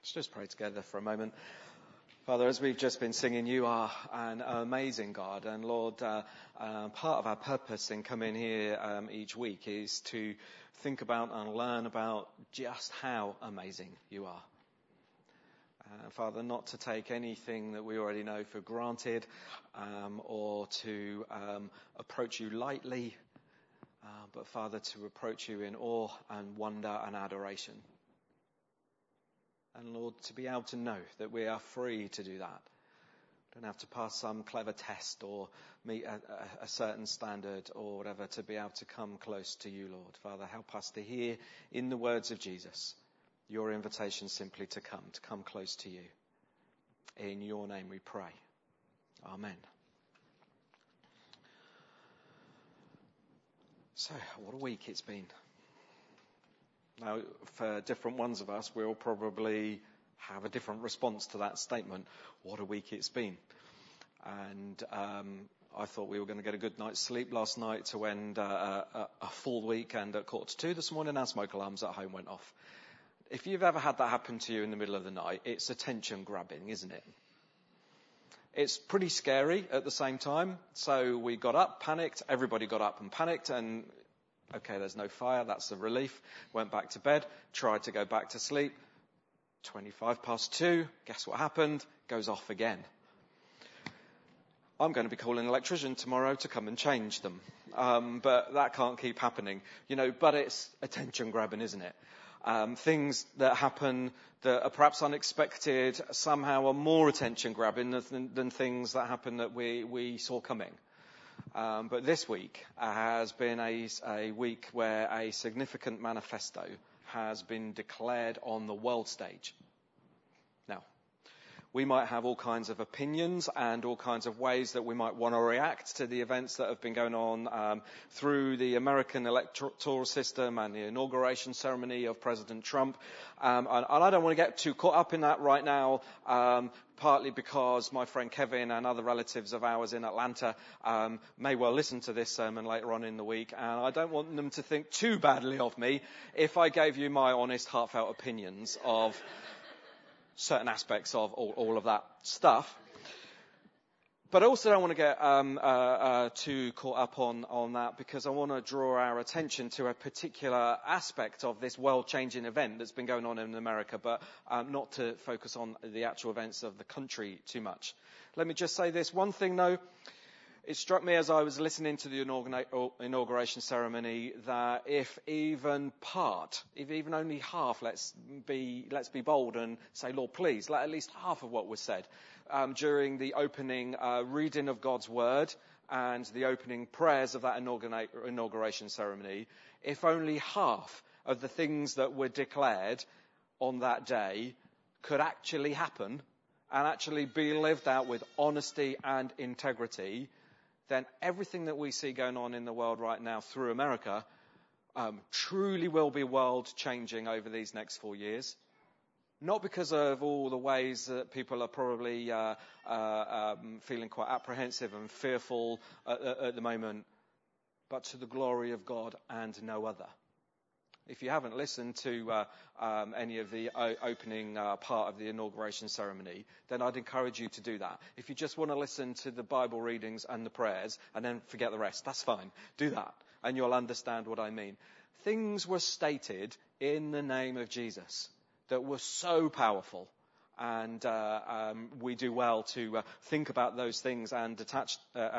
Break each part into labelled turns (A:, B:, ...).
A: Let's just pray together for a moment. Father, as we've just been singing, you are an amazing God. And Lord, part of our purpose in coming here each week is to think about and learn about just how amazing you are. Father, not to take anything that we already know for granted or to approach you lightly, but Father, to approach you in awe and wonder and adoration. And Lord, to be able to know that we are free to do that. Don't have to pass some clever test or meet a certain standard or whatever to be able to come close to you, Lord. Father, help us to hear in the words of Jesus your invitation simply to come close to you. In your name we pray. Amen. So, what a week it's been. Now, for different ones of us, we'll probably have a different response to that statement. What a week it's been. And I thought we were going to get a good night's sleep last night to end a full week, and at 1:45 this morning our smoke alarms at home went off. If you've ever had that happen to you in the middle of the night, it's attention grabbing, isn't it? It's pretty scary at the same time. So we got up, panicked, everybody got up and panicked, and okay, there's no fire, that's a relief. Went back to bed, tried to go back to sleep. 2:25, guess what happened? Goes off again. I'm going to be calling an electrician tomorrow to come and change them. But that can't keep happening. But it's attention grabbing, isn't it? Things that happen that are perhaps unexpected somehow are more attention grabbing than things that happen that we saw coming. But this week has been a week where a significant manifesto has been declared on the world stage. Now, we might have all kinds of opinions and all kinds of ways that we might want to react to the events that have been going on through the American electoral system and the inauguration ceremony of President Trump. And I don't want to get too caught up in that right now, partly because my friend Kevin and other relatives of ours in Atlanta may well listen to this sermon later on in the week, and I don't want them to think too badly of me if I gave you my honest, heartfelt opinions of certain aspects of all of that stuff. But I also don't want to get too caught up on that, because I want to draw our attention to a particular aspect of this world-changing event that's been going on in America, but not to focus on the actual events of the country too much. Let me just say this one thing, though. It struck me as I was listening to the inauguration ceremony that if even only half, let's be bold and say, Lord, please, let at least half of what was said during the opening reading of God's word and the opening prayers of that inauguration ceremony, if only half of the things that were declared on that day could actually happen and actually be lived out with honesty and integrity, then everything that we see going on in the world right now through America truly will be world-changing over these next 4 years. Not because of all the ways that people are probably feeling quite apprehensive and fearful at the moment, but to the glory of God and no other. If you haven't listened to any of the opening part of the inauguration ceremony, then I'd encourage you to do that. If you just want to listen to the Bible readings and the prayers and then forget the rest, that's fine. Do that, and you'll understand what I mean. Things were stated in the name of Jesus that were so powerful, and we do well to think about those things and attach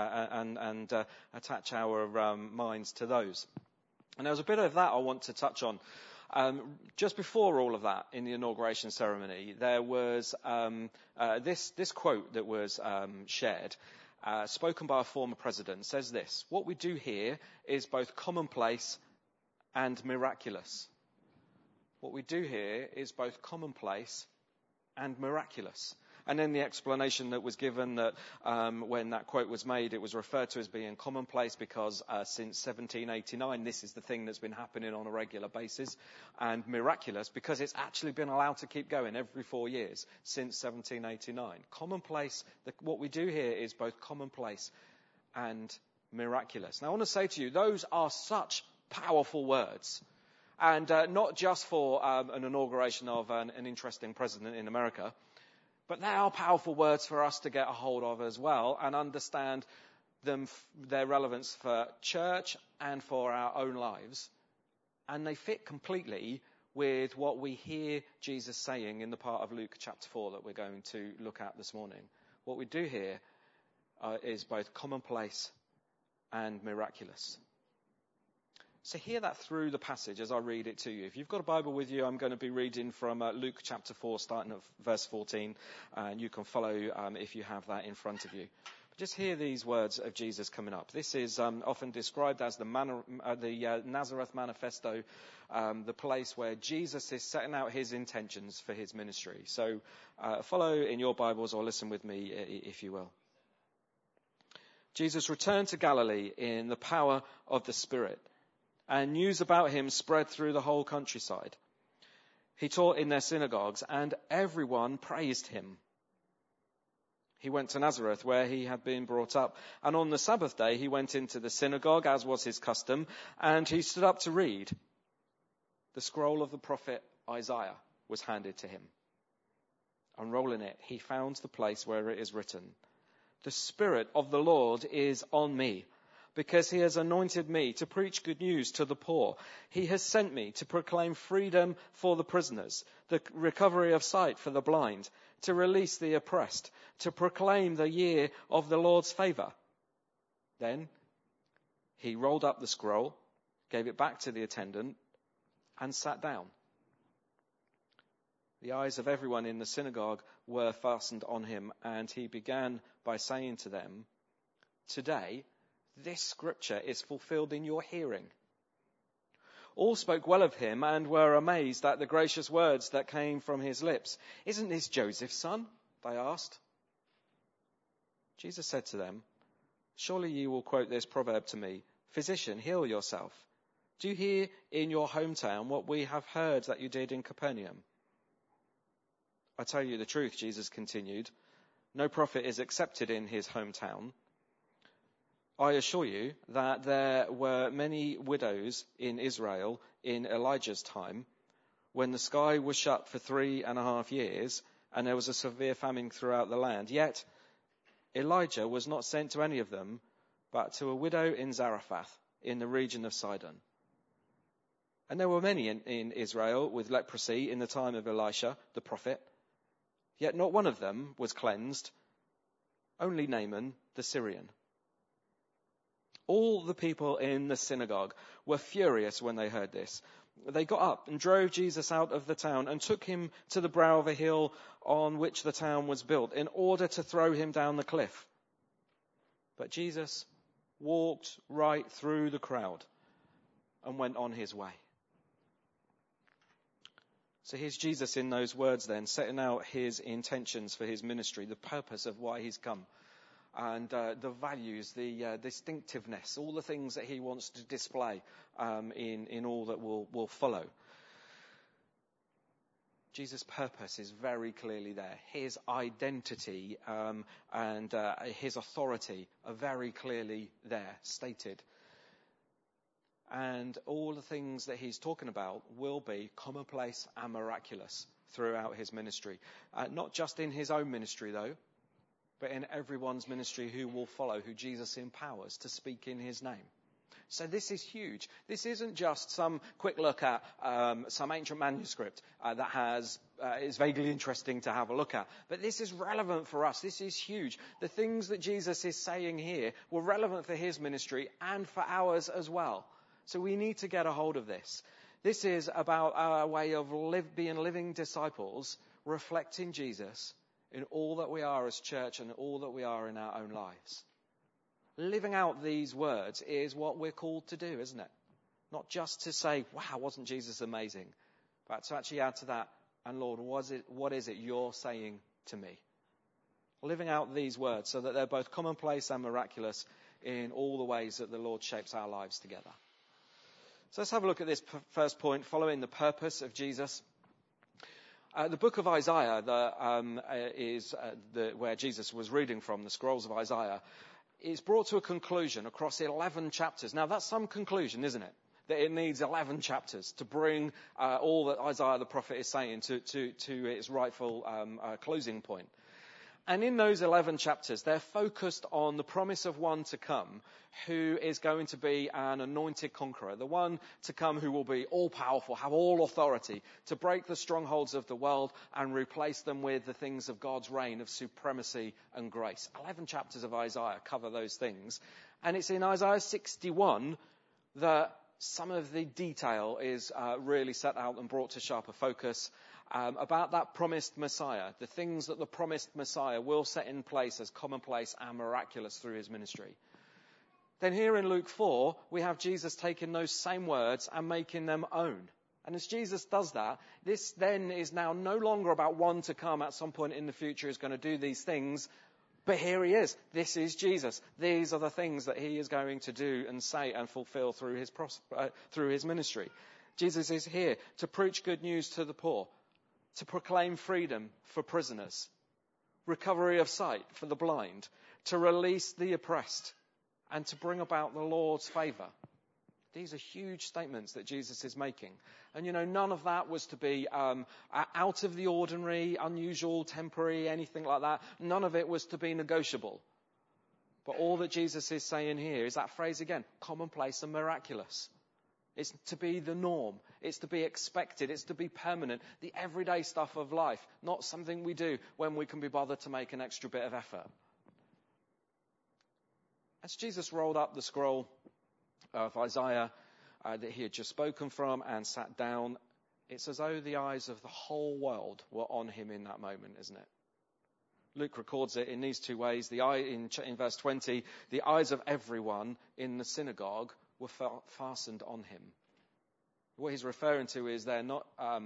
A: our minds to those. And there was a bit of that I want to touch on. Just before all of that, in the inauguration ceremony, there was this quote that was shared, spoken by a former president, says this: "What we do here is both commonplace and miraculous." What we do here is both commonplace and miraculous. And then the explanation that was given that when that quote was made, it was referred to as being commonplace because since 1789, this is the thing that's been happening on a regular basis, and miraculous because it's actually been allowed to keep going every 4 years since 1789. Commonplace, what we do here is both commonplace and miraculous. Now, I want to say to you, those are such powerful words. And not just for an inauguration of an interesting president in America, but they are powerful words for us to get a hold of as well and understand their relevance for church and for our own lives. And they fit completely with what we hear Jesus saying in the part of Luke chapter 4 that we're going to look at this morning. What we do here is both commonplace and miraculous. So hear that through the passage as I read it to you. If you've got a Bible with you, I'm going to be reading from Luke chapter 4, starting at verse 14. And you can follow if you have that in front of you. But just hear these words of Jesus coming up. This is often described as the Nazareth Manifesto, the place where Jesus is setting out his intentions for his ministry. So follow in your Bibles or listen with me if you will. Jesus returned to Galilee in the power of the Spirit, and news about him spread through the whole countryside. He taught in their synagogues, and everyone praised him. He went to Nazareth, where he had been brought up, and on the Sabbath day he went into the synagogue, as was his custom, and he stood up to read. The scroll of the prophet Isaiah was handed to him. Unrolling it, he found the place where it is written, "The Spirit of the Lord is on me, because he has anointed me to preach good news to the poor. He has sent me to proclaim freedom for the prisoners, the recovery of sight for the blind, to release the oppressed, to proclaim the year of the Lord's favour." Then he rolled up the scroll, gave it back to the attendant, and sat down. The eyes of everyone in the synagogue were fastened on him, and he began by saying to them, "Today, this scripture is fulfilled in your hearing." All spoke well of him and were amazed at the gracious words that came from his lips. "Isn't this Joseph's son?" they asked. Jesus said to them, "Surely you will quote this proverb to me, 'Physician, heal yourself.' Do here in your hometown what we have heard that you did in Capernaum." "I tell you the truth," Jesus continued, "no prophet is accepted in his hometown. I assure you that there were many widows in Israel in Elijah's time, when the sky was shut for 3.5 years and there was a severe famine throughout the land. Yet Elijah was not sent to any of them, but to a widow in Zarephath in the region of Sidon. And there were many in Israel with leprosy in the time of Elisha, the prophet. Yet not one of them was cleansed, only Naaman the Syrian." All the people in the synagogue were furious when they heard this. They got up and drove Jesus out of the town and took him to the brow of a hill on which the town was built, in order to throw him down the cliff. But Jesus walked right through the crowd and went on his way. So here's Jesus in those words then, setting out his intentions for his ministry, the purpose of why he's come. And the values, the distinctiveness, all the things that he wants to display in all that will follow. Jesus' purpose is very clearly there. His identity and his authority are very clearly there, stated. And all the things that he's talking about will be commonplace and miraculous throughout his ministry. Not just in his own ministry, though, but in everyone's ministry who will follow, who Jesus empowers to speak in his name. So this is huge. This isn't just some quick look at some ancient manuscript that is vaguely interesting to have a look at. But this is relevant for us. This is huge. The things that Jesus is saying here were relevant for his ministry and for ours as well. So we need to get a hold of this. This is about our way of being living disciples, reflecting Jesus in all that we are as church and all that we are in our own lives. Living out these words is what we're called to do, isn't it? Not just to say, "Wow, wasn't Jesus amazing?" But to actually add to that, "And Lord, what is it you're saying to me?" Living out these words so that they're both commonplace and miraculous in all the ways that the Lord shapes our lives together. So let's have a look at this first point, following the purpose of Jesus. The book of Isaiah is where Jesus was reading from, the scrolls of Isaiah, is brought to a conclusion across 11 chapters. Now, that's some conclusion, isn't it? that it needs 11 chapters to bring all that Isaiah the prophet is saying to its rightful closing point. And in those 11 chapters, they're focused on the promise of one to come who is going to be an anointed conqueror, the one to come who will be all-powerful, have all authority to break the strongholds of the world and replace them with the things of God's reign of supremacy and grace. 11 chapters of Isaiah cover those things. And it's in Isaiah 61 that some of the detail is really set out and brought to sharper focus about that promised Messiah, the things that the promised Messiah will set in place as commonplace and miraculous through his ministry. Then here in Luke 4, we have Jesus taking those same words and making them own. And as Jesus does that, this then is now no longer about one to come at some point in the future is going to do these things. But here he is. This is Jesus. These are the things that he is going to do and say and fulfill through his ministry. Jesus is here to preach good news to the poor, to proclaim freedom for prisoners, recovery of sight for the blind, to release the oppressed, and to bring about the Lord's favour. These are huge statements that Jesus is making. And, none of that was to be out of the ordinary, unusual, temporary, anything like that. None of it was to be negotiable. But all that Jesus is saying here is that phrase again, commonplace and miraculous. It's to be the norm. It's to be expected. It's to be permanent. The everyday stuff of life, not something we do when we can be bothered to make an extra bit of effort. As Jesus rolled up the scroll of Isaiah that he had just spoken from and sat down, it's as though the eyes of the whole world were on him in that moment, isn't it? Luke records it in these two ways. In verse 20, the eyes of everyone in the synagogue were fastened on him. What he's referring to is they're not...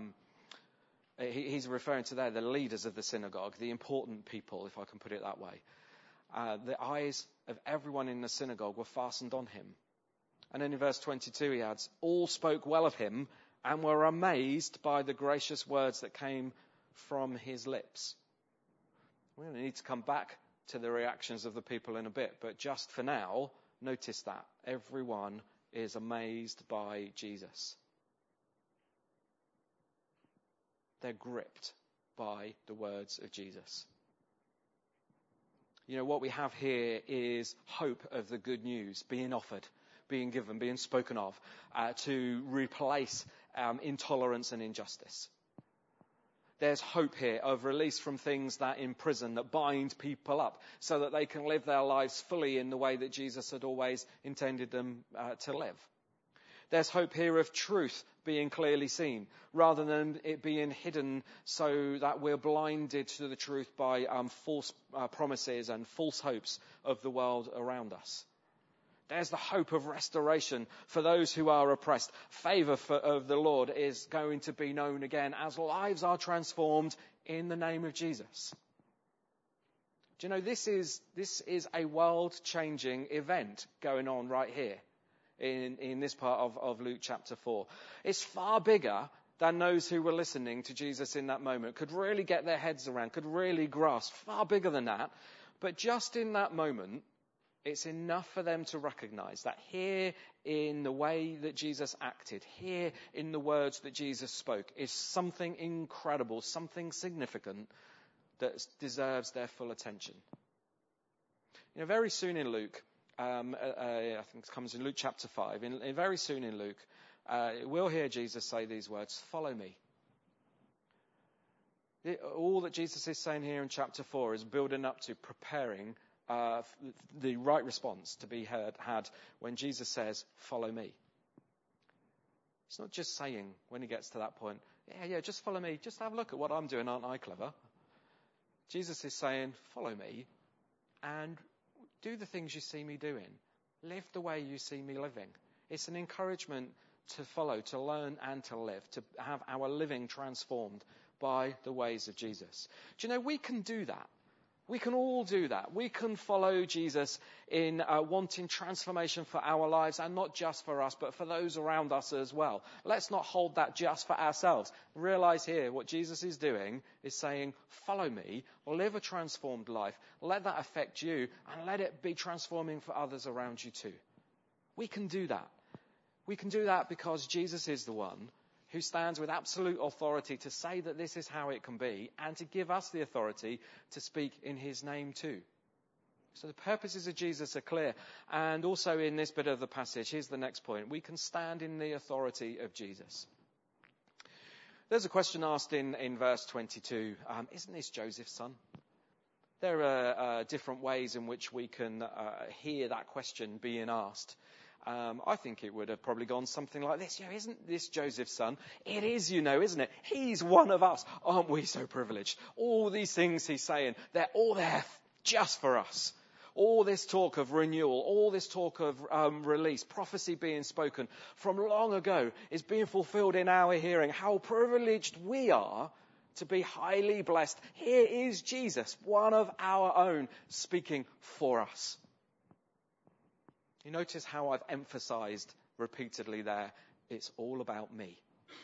A: he's referring to the leaders of the synagogue, the important people, if I can put it that way. The eyes of everyone in the synagogue were fastened on him. And then in verse 22 he adds, all spoke well of him and were amazed by the gracious words that came from his lips. We're going to need to come back to the reactions of the people in a bit, but just for now, notice that everyone is amazed by Jesus. They're gripped by the words of Jesus. What we have here is hope of the good news being offered, being given, being spoken of, to replace intolerance and injustice. There's hope here of release from things that imprison, that bind people up, so that they can live their lives fully in the way that Jesus had always intended them to live. There's hope here of truth being clearly seen, rather than it being hidden so that we're blinded to the truth by false promises and false hopes of the world around us. There's the hope of restoration for those who are oppressed. Favour of the Lord is going to be known again as lives are transformed in the name of Jesus. Do you know, this is a world-changing event going on right here in this part of Luke chapter 4. It's far bigger than those who were listening to Jesus in that moment could really get their heads around, could really grasp. Far bigger than that. But just in that moment, it's enough for them to recognize that here in the way that Jesus acted, here in the words that Jesus spoke, is something incredible, something significant that deserves their full attention. Very soon in Luke, I think it comes in Luke chapter 5, very soon in Luke, we'll hear Jesus say these words, follow me. All that Jesus is saying here in chapter 4 is building up to preparing the right response to be had when Jesus says, follow me. It's not just saying when he gets to that point, yeah, just follow me, just have a look at what I'm doing, aren't I clever? Jesus is saying, follow me and do the things you see me doing. Live the way you see me living. It's an encouragement to follow, to learn and to live, to have our living transformed by the ways of Jesus. Do you know, we can do that. We can all do that. We can follow Jesus in wanting transformation for our lives, and not just for us, but for those around us as well. Let's not hold that just for ourselves. Realize here what Jesus is doing is saying, follow me, live a transformed life, let that affect you, and let it be transforming for others around you too. We can do that. We can do that because Jesus is the one who stands with absolute authority to say that this is how it can be and to give us the authority to speak in his name too. So the purposes of Jesus are clear. And also in this bit of the passage, here's the next point. We can stand in the authority of Jesus. There's a question asked in verse 22. Isn't this Joseph's son? There are different ways in which we can hear that question being asked. I think it would have probably gone something like this. Isn't this Joseph's son? It is, isn't it? He's one of us. Aren't we so privileged? All these things he's saying, they're all there just for us. All this talk of renewal, all this talk of release, prophecy being spoken from long ago is being fulfilled in our hearing. How privileged we are to be highly blessed. Here is Jesus, one of our own, speaking for us. You notice how I've emphasized repeatedly there, it's all about me.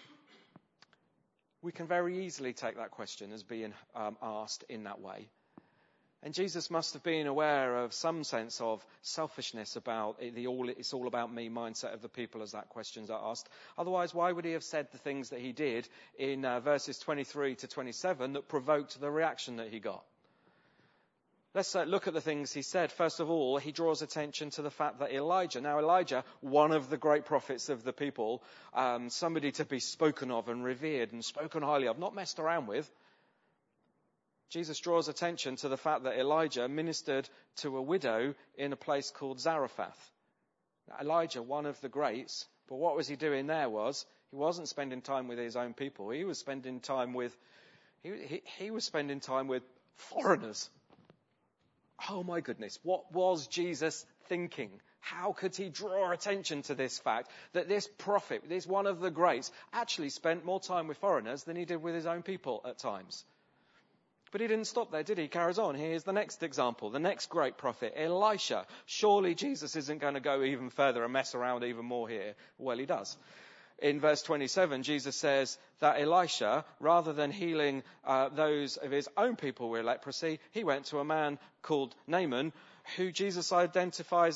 A: We can very easily take that question as being asked in that way. And Jesus must have been aware of some sense of selfishness about it's all about me mindset of the people as that questions are asked. Otherwise, why would he have said the things that he did in verses 23 to 27 that provoked the reaction that he got? Let's look at the things he said. First of all, he draws attention to the fact that Elijah, one of the great prophets of the people, somebody to be spoken of and revered and spoken highly of, not messed around with. Jesus draws attention to the fact that Elijah ministered to a widow in a place called Zarephath. Now, Elijah, one of the greats, but what was he doing there was, he wasn't spending time with his own people. He was spending time with, he was spending time with foreigners. Oh my goodness, what was Jesus thinking? How could he draw attention to this fact that this prophet, this one of the greats, actually spent more time with foreigners than he did with his own people at times? But he didn't stop there, did he? He carries on. Here's the next example, the next great prophet, Elisha. Surely Jesus isn't going to go even further and mess around even more here. Well, he does. In verse 27, Jesus says that Elisha, rather than healing those of his own people with leprosy, he went to a man called Naaman, who Jesus identifies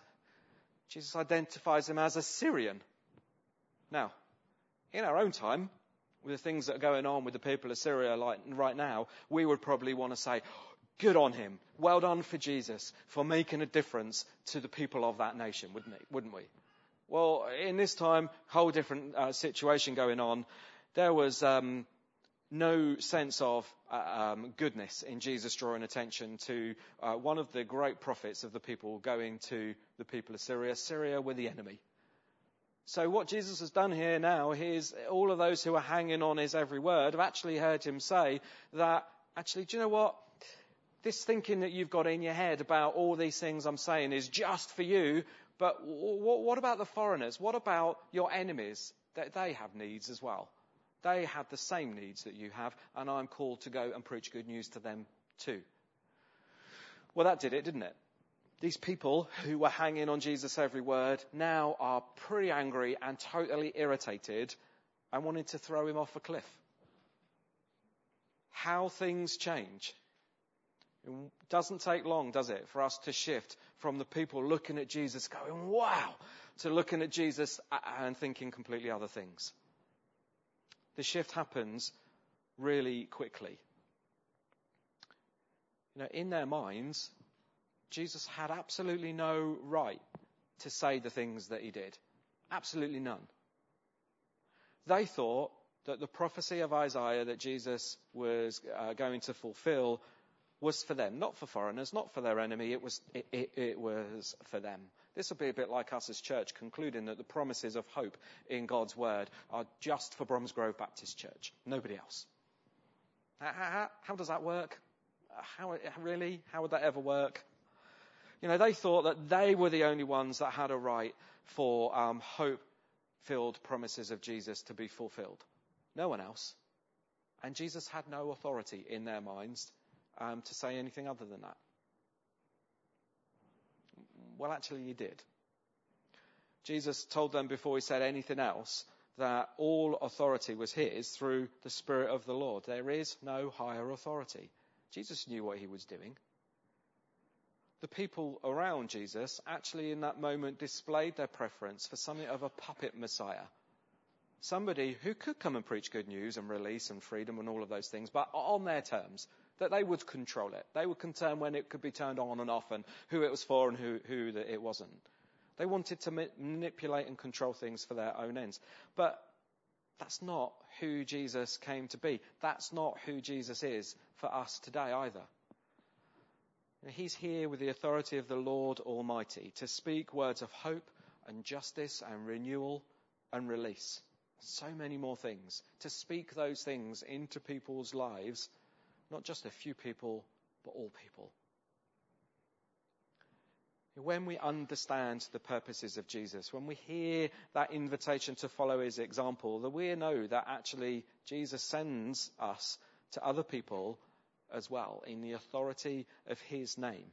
A: him as a Syrian. Now, in our own time, with the things that are going on with the people of Syria like right now, we would probably want to say, good on him. Well done for Jesus for making a difference to the people of that nation, wouldn't we? Well, in this time, whole different situation going on. There was no sense of goodness in Jesus drawing attention to one of the great prophets of the people going to the people of Syria. Syria were the enemy. So what Jesus has done here now is all of those who are hanging on his every word have actually heard him say that, actually, do you know what? This thinking that you've got in your head about all these things I'm saying is just for you, but what about the foreigners? What about your enemies? They have needs as well. They have the same needs that you have, and I'm called to go and preach good news to them too. Well, that did it, didn't it? These people who were hanging on Jesus' every word now are pretty angry and totally irritated and wanted to throw him off a cliff. How things change. It doesn't take long, does it, for us to shift from the people looking at Jesus going, wow, to looking at Jesus and thinking completely other things. The shift happens really quickly. In their minds, Jesus had absolutely no right to say the things that he did. Absolutely none. They thought that the prophecy of Isaiah that Jesus was going to fulfill was for them, not for foreigners, not for their enemy. It was for them. This will be a bit like us as church, concluding that the promises of hope in God's word are just for Bromsgrove Baptist Church, nobody else. How does that work? How would that ever work? They thought that they were the only ones that had a right for hope-filled promises of Jesus to be fulfilled. No one else. And Jesus had no authority in their minds to say anything other than that. Well, actually, he did. Jesus told them before he said anything else that all authority was his through the Spirit of the Lord. There is no higher authority. Jesus knew what he was doing. the people around Jesus actually in that moment displayed their preference for something of a puppet Messiah. Somebody who could come and preach good news and release and freedom and all of those things, but on their terms, that they would control it. They would determine when it could be turned on and off and who it was for and who it wasn't. They wanted to manipulate and control things for their own ends. But that's not who Jesus came to be. That's not who Jesus is for us today either. He's here with the authority of the Lord Almighty to speak words of hope and justice and renewal and release. So many more things. To speak those things into people's lives, not just a few people, but all people. When we understand the purposes of Jesus, when we hear that invitation to follow his example, that we know that actually Jesus sends us to other people as well in the authority of his name.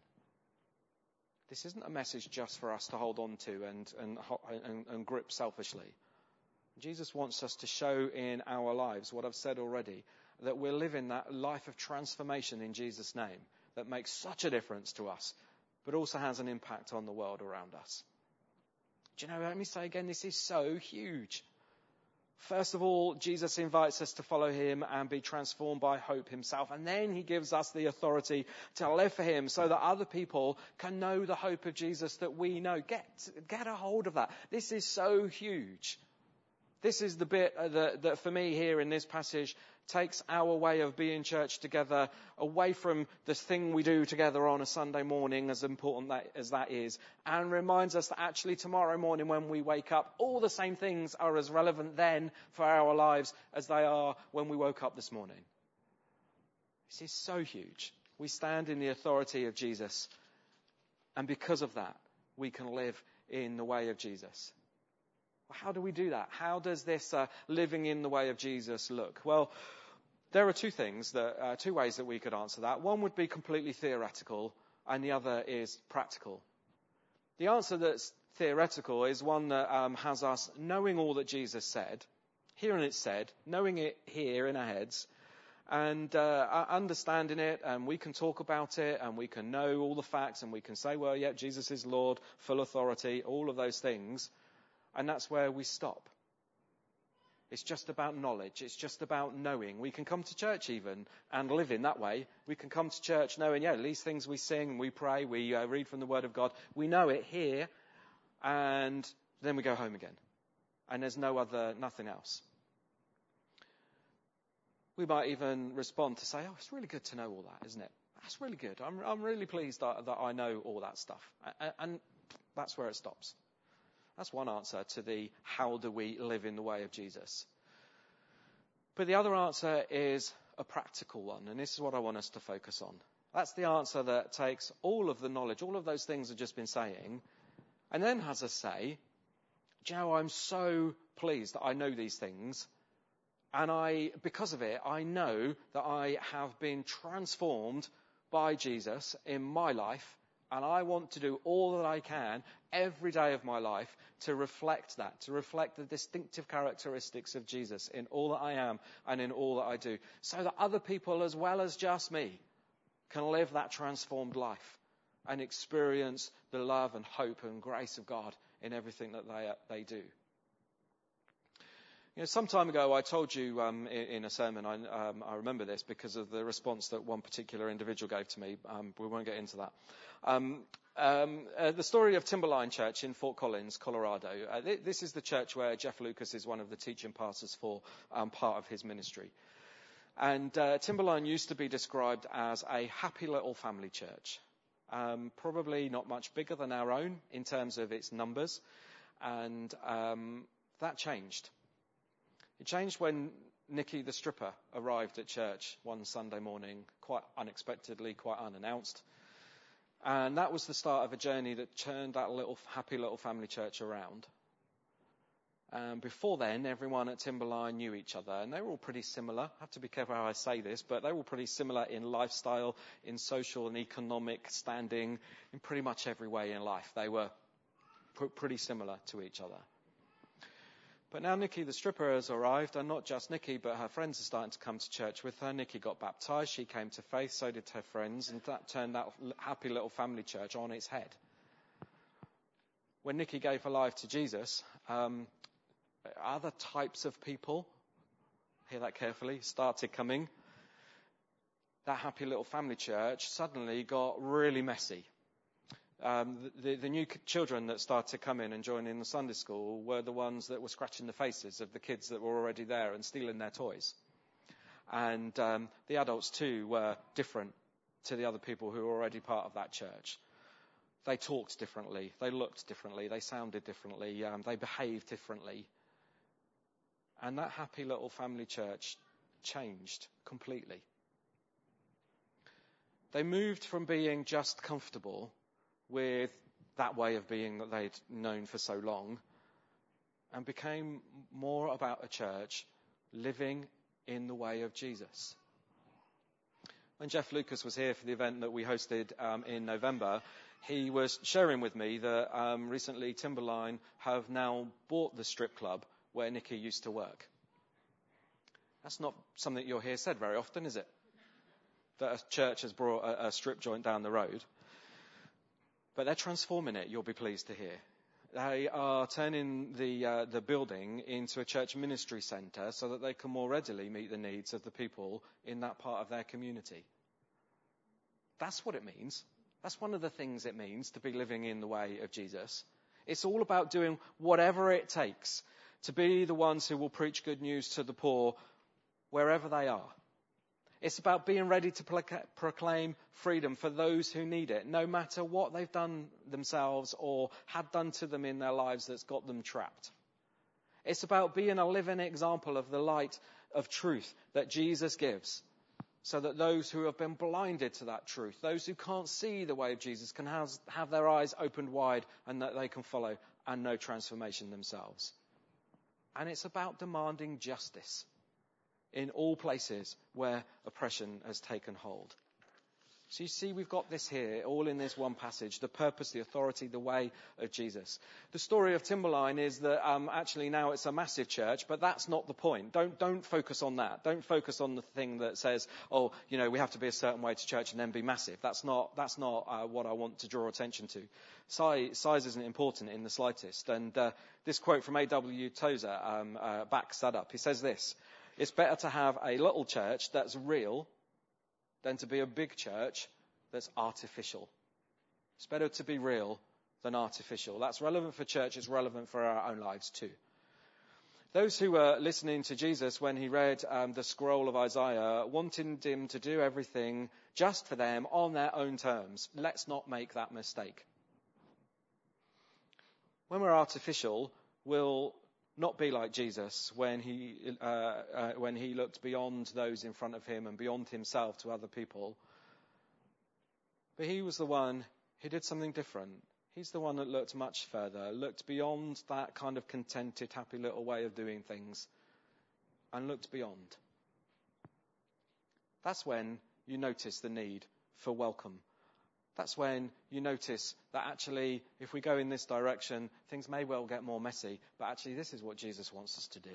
A: This isn't a message just for us to hold on to and grip selfishly. Jesus wants us to show in our lives what I've said already, that we're living that life of transformation in Jesus' name that makes such a difference to us, but also has an impact on the world around us. Do you know, let me say again, this is so huge. First of all, Jesus invites us to follow him and be transformed by hope himself. And then he gives us the authority to live for him so that other people can know the hope of Jesus that we know. Get a hold of that. This is so huge. This is the bit that for me here in this passage takes our way of being church together away from this thing we do together on a Sunday morning, as important as that is, and reminds us that actually tomorrow morning when we wake up, all the same things are as relevant then for our lives as they are when we woke up this morning. This is so huge. We stand in the authority of Jesus, and because of that, we can live in the way of Jesus. How do we do that? How does this living in the way of Jesus look? Well, there are two ways that we could answer that. One would be completely theoretical, and the other is practical. The answer that's theoretical is one that has us knowing all that Jesus said, hearing it said, knowing it here in our heads, and understanding it, and we can talk about it, and we can know all the facts, and we can say, well, yeah, Jesus is Lord, full authority, all of those things. And that's where we stop. It's just about knowledge. It's just about knowing. We can come to church even and live in that way. We can come to church knowing, yeah, these things we sing, we pray, we read from the Word of God. We know it here, and then we go home again. And there's nothing else. We might even respond to say, oh, it's really good to know all that, isn't it? That's really good. I'm really pleased that I know all that stuff. And that's where it stops. That's one answer to the how do we live in the way of Jesus. But the other answer is a practical one, and this is what I want us to focus on. That's the answer that takes all of the knowledge, all of those things I've just been saying, and then has us say, do you know, I'm so pleased that I know these things, and because of it, I know that I have been transformed by Jesus in my life. And I want to do all that I can every day of my life to reflect that, to reflect the distinctive characteristics of Jesus in all that I am and in all that I do, so that other people as well as just me can live that transformed life and experience the love and hope and grace of God in everything that they do. You know, some time ago I told you in a sermon, I remember this because of the response that one particular individual gave to me. We won't get into that. The story of Timberline Church in Fort Collins, Colorado. This is the church where Jeff Lucas is one of the teaching pastors for part of his ministry. And Timberline used to be described as a happy little family church. Probably not much bigger than our own in terms of its numbers. And that changed. It changed when Nikki the stripper arrived at church one Sunday morning, quite unexpectedly, quite unannounced. And that was the start of a journey that turned that happy little family church around. Before then, everyone at Timberline knew each other, and they were all pretty similar. I have to be careful how I say this, but they were all pretty similar in lifestyle, in social and economic standing, in pretty much every way in life. They were pretty similar to each other. But now Nikki the stripper has arrived, and not just Nikki, but her friends are starting to come to church with her. Nikki got baptised, she came to faith, so did her friends, and that turned that happy little family church on its head. When Nikki gave her life to Jesus, other types of people, hear that carefully, started coming. That happy little family church suddenly got really messy. The new children that started to come in and join in the Sunday school were the ones that were scratching the faces of the kids that were already there and stealing their toys. And the adults too were different to the other people who were already part of that church. They talked differently, they looked differently, they sounded differently, they behaved differently. And that happy little family church changed completely. They moved from being just comfortable with that way of being that they'd known for so long, and became more about a church living in the way of Jesus. When Jeff Lucas was here for the event that we hosted in November, he was sharing with me that recently Timberline have now bought the strip club where Nikki used to work. That's not something you'll hear said very often, is it? That a church has brought a strip joint down the road. But they're transforming it, you'll be pleased to hear. They are turning the building into a church ministry centre so that they can more readily meet the needs of the people in that part of their community. That's what it means. That's one of the things it means to be living in the way of Jesus. It's all about doing whatever it takes to be the ones who will preach good news to the poor wherever they are. It's about being ready to proclaim freedom for those who need it, no matter what they've done themselves or had done to them in their lives that's got them trapped. It's about being a living example of the light of truth that Jesus gives, so that those who have been blinded to that truth, those who can't see the way of Jesus, can have their eyes opened wide and that they can follow and know transformation themselves. And it's about demanding justice in all places where oppression has taken hold. So you see, we've got this here, all in this one passage, the purpose, the authority, the way of Jesus. The story of Timberline is that actually now it's a massive church, but that's not the point. Don't focus on that. Don't focus on the thing that says, we have to be a certain way to church and then be massive. That's not what I want to draw attention to. Size isn't important in the slightest. And this quote from A.W. Tozer backs that up. He says this: "It's better to have a little church that's real than to be a big church that's artificial." It's better to be real than artificial. That's relevant for church, it's relevant for our own lives too. Those who were listening to Jesus when he read the scroll of Isaiah wanted him to do everything just for them on their own terms. Let's not make that mistake. When we're artificial, we'll not be like Jesus when he looked beyond those in front of him and beyond himself to other people. But he was the one who did something different. He's the one that looked much further, looked beyond that kind of contented, happy little way of doing things, and looked beyond. That's when you notice the need for welcome. That's when you notice that actually, if we go in this direction, things may well get more messy, but actually this is what Jesus wants us to do.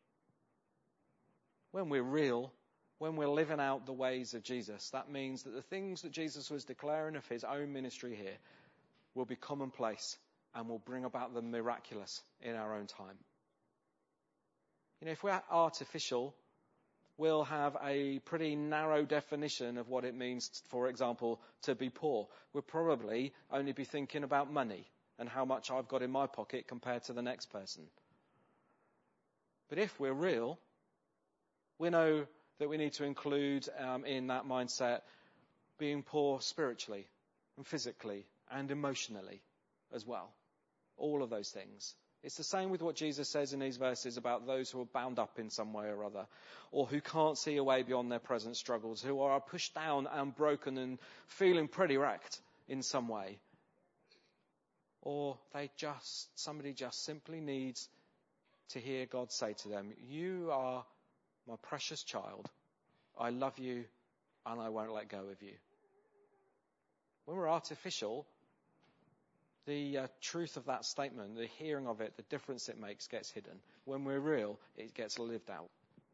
A: When we're real, when we're living out the ways of Jesus, that means that the things that Jesus was declaring of his own ministry here will be commonplace and will bring about the miraculous in our own time. If we're artificial, we'll have a pretty narrow definition of what it means, for example, to be poor. We'll probably only be thinking about money and how much I've got in my pocket compared to the next person. But if we're real, we know that we need to include in that mindset being poor spiritually and physically and emotionally as well. All of those things. It's the same with what Jesus says in these verses about those who are bound up in some way or other, or who can't see a way beyond their present struggles, who are pushed down and broken and feeling pretty wrecked in some way. Or somebody just simply needs to hear God say to them, "You are my precious child. I love you and I won't let go of you." When we're artificial, the truth of that statement, the hearing of it, the difference it makes gets hidden. When we're real, it gets lived out.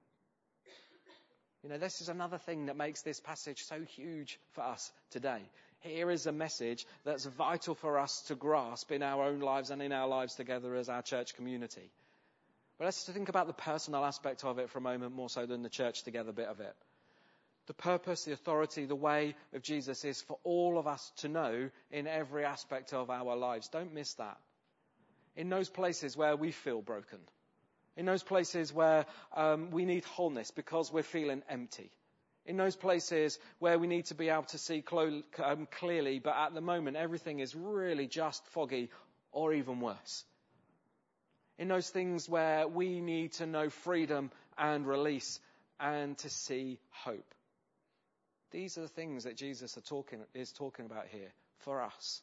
A: This is another thing that makes this passage so huge for us today. Here is a message that's vital for us to grasp in our own lives and in our lives together as our church community. But let's think about the personal aspect of it for a moment, more so than the church together bit of it. The purpose, the authority, the way of Jesus is for all of us to know in every aspect of our lives. Don't miss that. In those places where we feel broken, in those places where we need wholeness because we're feeling empty, in those places where we need to be able to see clearly, but at the moment everything is really just foggy or even worse. In those things where we need to know freedom and release and to see hope. These are the things that Jesus is talking about here for us.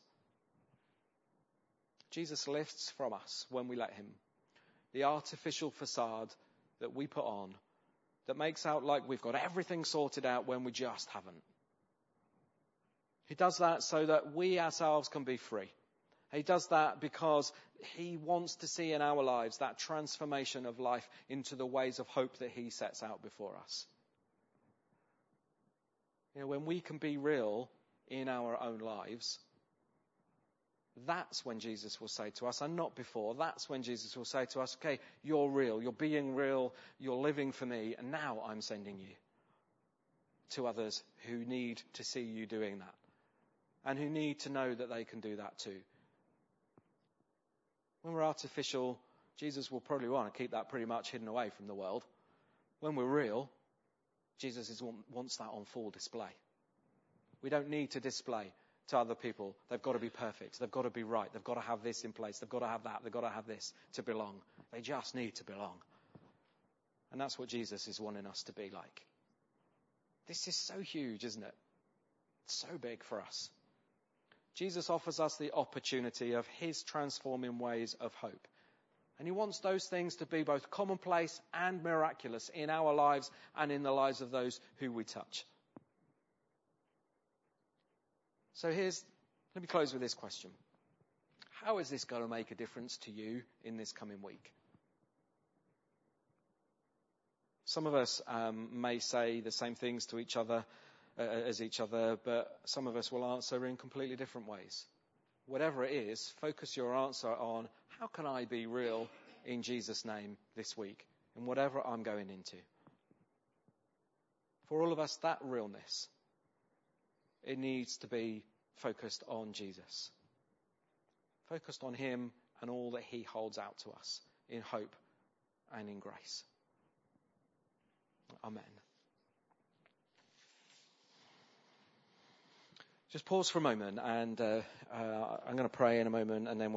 A: Jesus lifts from us when we let him the artificial facade that we put on that makes out like we've got everything sorted out when we just haven't. He does that so that we ourselves can be free. He does that because he wants to see in our lives that transformation of life into the ways of hope that he sets out before us. When we can be real in our own lives, that's when Jesus will say to us, and not before, that's when Jesus will say to us, okay, you're real, you're being real, you're living for me, and now I'm sending you to others who need to see you doing that, and who need to know that they can do that too. When we're artificial, Jesus will probably want to keep that pretty much hidden away from the world. When we're real, Jesus wants that on full display. We don't need to display to other people. They've got to be perfect. They've got to be right. They've got to have this in place. They've got to have that. They've got to have this to belong. They just need to belong. And that's what Jesus is wanting us to be like. This is so huge, isn't it? It's so big for us. Jesus offers us the opportunity of his transforming ways of hope. And he wants those things to be both commonplace and miraculous in our lives and in the lives of those who we touch. So let me close with this question. How is this going to make a difference to you in this coming week? Some of us may say the same things to each other as each other, but some of us will answer in completely different ways. Whatever it is, focus your answer on how can I be real in Jesus' name this week in whatever I'm going into. For all of us, that realness, it needs to be focused on Jesus. Focused on him and all that he holds out to us in hope and in grace. Amen. Just pause for a moment and I'm going to pray in a moment and then